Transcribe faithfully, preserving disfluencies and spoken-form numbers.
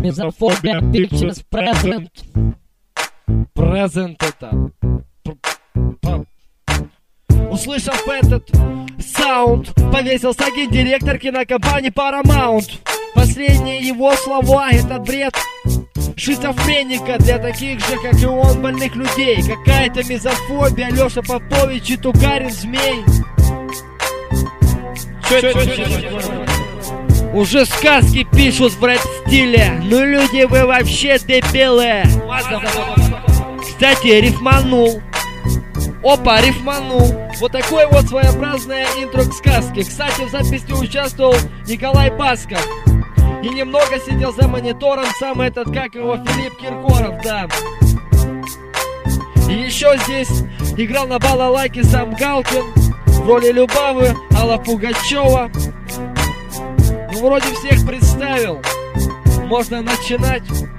Мизофобия Pictures Present. Презент это. Услышав этот саунд, повесился гендиректор кинокомпании Paramount. Последние его слова — это бред шизофреника для таких же, как и он, больных людей. Какая-то мизофобия, Леша Попович и Тугарин Змей. Чё, чё, чё, чё, чё? Уже сказки пишут в рэп-стиле. Ну люди, вы вообще дебилы. Кстати, рифманул. Опа, рифманул. Вот такое вот своеобразное интро к сказке. Кстати, в записи участвовал Николай Басков. И немного сидел за монитором сам этот, как его, Филипп Киркоров, да. И еще здесь играл на балалайке сам Галкин в роли Любавы, Алла Пугачева. Ну, вроде всех представил. Можно начинать.